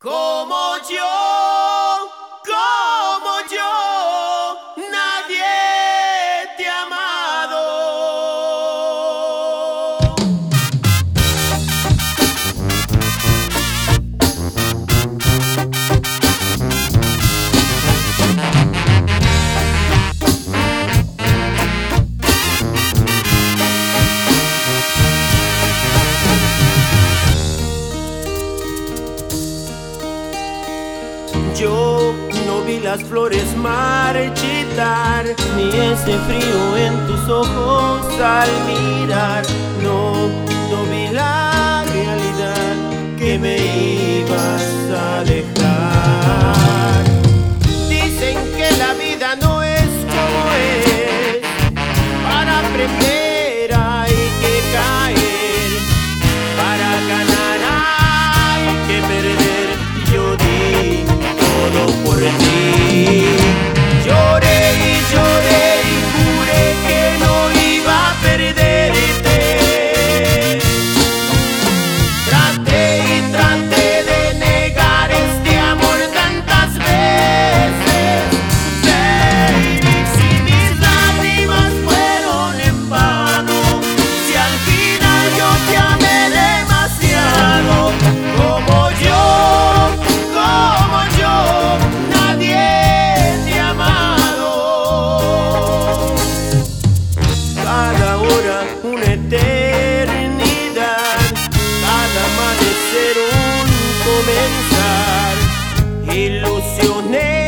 Como yo, nadie te ha amado. Yo no vi las flores marchitar, ni ese frío en tus ojos al mirar. No vi la realidad que me ibas a dejar. Dicen que la vida no es como es, para aprender hay que caer, para ganar hay que perder. Yo di todo por ti. Lloré y lloré y juré que no iba a perderte. Traté y traté de negar este amor tantas veces. Baby, si mis lágrimas fueron en vano, si al final yo te amé demasiado. Como yo, nadie te ha amado. Cada hora una eternidad, cada amanecer un comenzar. Ilusioné